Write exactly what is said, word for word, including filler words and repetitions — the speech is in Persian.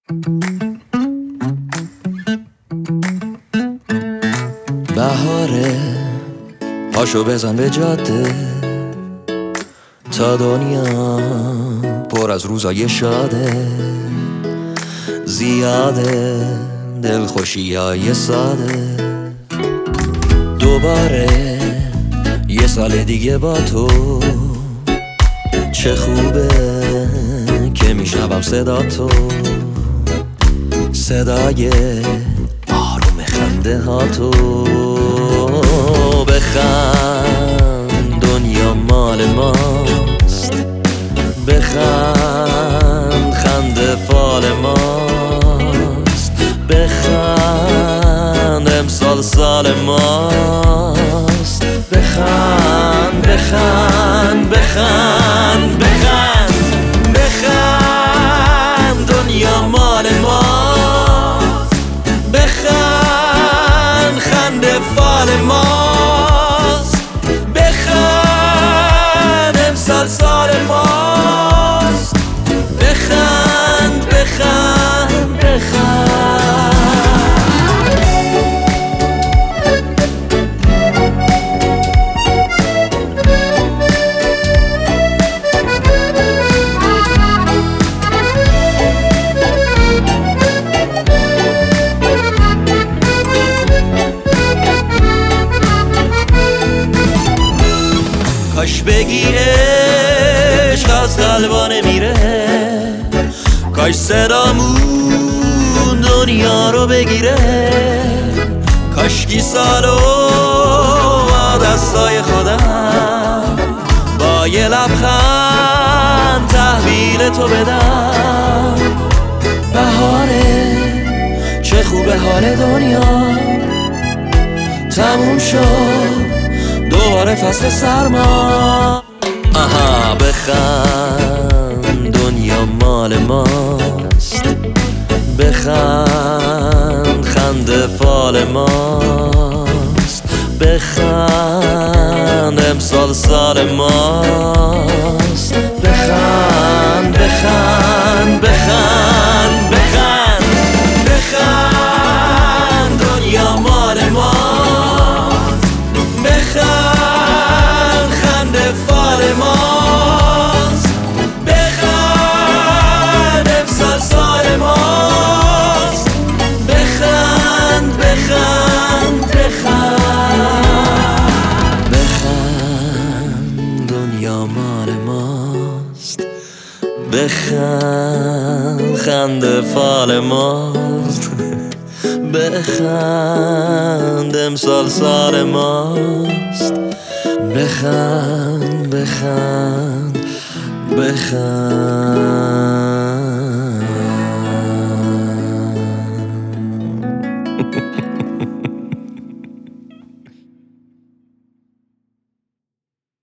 بهاره پاشو بزن به جاده تا دنیا پر از روزای شاده، زیاده دلخوشی های ساده. دوباره یه سال دیگه با تو، چه خوبه که میشنوم صدا تو، صدای آروم خنده ها تو. بخند دنیا مال ماست، بخند خنده فال ماست، بخند امسال سال ماست. بخند بخند بخند بخند بخند دنیا مال ماست، بخند خنده فال ماست، بخند امسال سال ماست. بخند بخند بخند کاش بگی عشق از قلبانه میره، کاش صدامون دنیا رو بگیره، کاشکی سالو با دستای خودم با یه لبخند تحویل تو بدم. بهاره چه خوبه حال دنیا، تموم شد دوباره فصل سرما. آها بخند دنیا مال ماست، بخند خنده فال ماست، بخند امسال سال ماست. بخند بخند بخند بخند بخند دنیا مال ماست، بخند خنده فال ماست، بخند امسال سال ماست. بخند بخند بخند بخند دنیا مال ماست، بخند خنده فال ماست، بخند امسال سال ماست. بخند بخند بخند